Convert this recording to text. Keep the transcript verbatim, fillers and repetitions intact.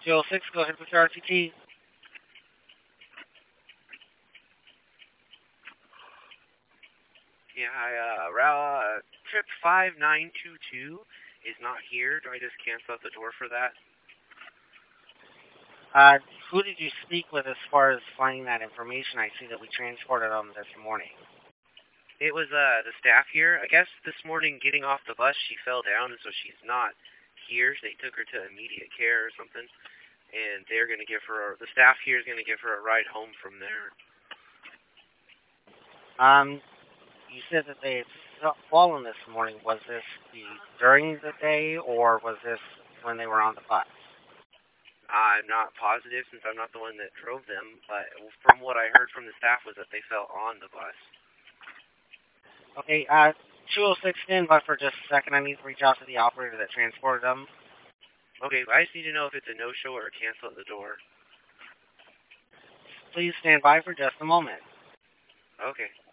two oh six, go ahead with your R T T. Yeah, hi, uh, uh, trip five nine two two is not here. Do I just cancel out the door for that? Uh, who did you speak with as far as finding that information? I see that we transported them this morning. It was, uh, the staff here. I guess this morning getting off the bus, she fell down, and so she's not here. They took her to immediate care or something, and they're going to give her, a, the staff here is going to give her a ride home from there. Um, you said that they had fallen this morning. Was this the, during the day, or was this when they were on the bus? I'm not positive since I'm not the one that drove them, but from what I heard from the staff was that they fell on the bus. Okay, uh, two oh six, stand by for just a second. I need to reach out to the operator that transported them. Okay, I just need to know if it's a no-show or a cancel at the door. Please stand by for just a moment. Okay.